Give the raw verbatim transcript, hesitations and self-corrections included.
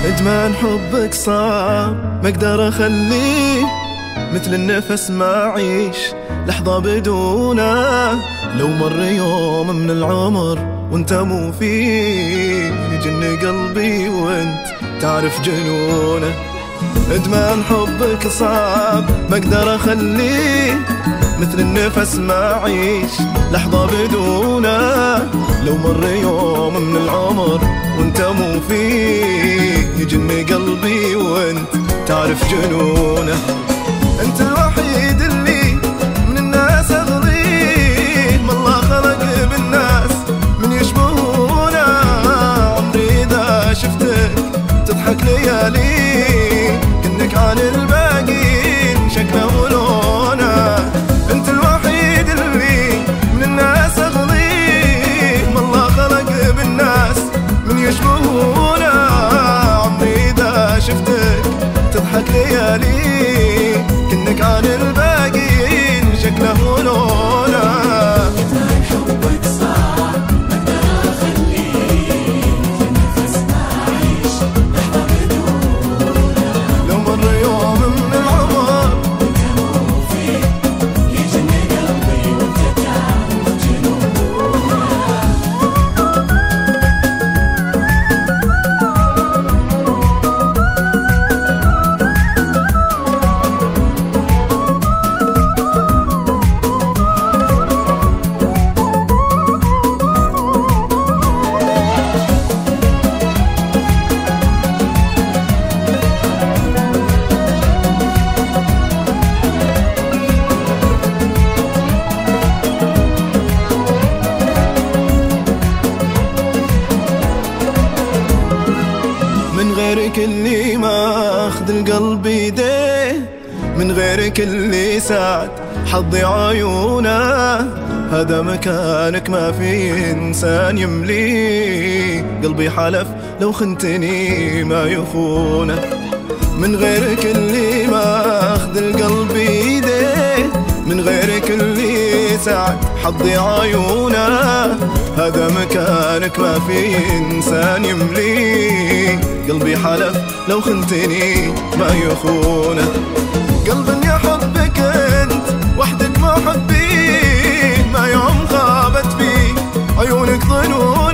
ادمان حبك صعب ما اقدر اخليه، مثل النفس ما اعيش لحظة بدونه. لو مر يوم من العمر وانت مو فيه، يجن قلبي وانت تعرف جنونه. ادمان حبك صعب ما اقدر اخليه، مثل النفس ما اعيش لحظة بدونه. لو مر يوم من العمر وانت مو فيه، يجن قلبي وانت تعرف جنونه. انت الوحيد اللي من الناس اغليه، ما الله خلق بالناس من يشبهونه. عمري اذا شفتك تضحك ليالي، كأنك عن الباقين شكله ولونه. انت الوحيد اللي من الناس اغليه، ما الله خلق بالناس من يشبهونه. عمري اذا شفتك تضحك ليالي، كأنك عن الباقين شكله ولونه. ادمان حبك صعب ما اقدر اخليه، النفس ما اعيش لحظة بدونه. لو مر يوم من العمر وانت مو فيه، يجن قلبي وانت تعرف جنونه. من غيرك اللي ما اخذ القلب ايديه، من غيرك اللي ساعد حظي عيونه. هذا مكانك ما في انسان يمليه، قلبي حلف لو خنتني ما يخونه. من غيرك اللي ما اخذ القلب ايديه، من غيرك اللي ساعد حظي عيونه. هذا مكانك ما في انسان يمليه، قلبي حلف لو خنتني ما يخونه. قلب يحبك انت وحدك محبيه، ما يوم غابت فيه عيونك ظنون.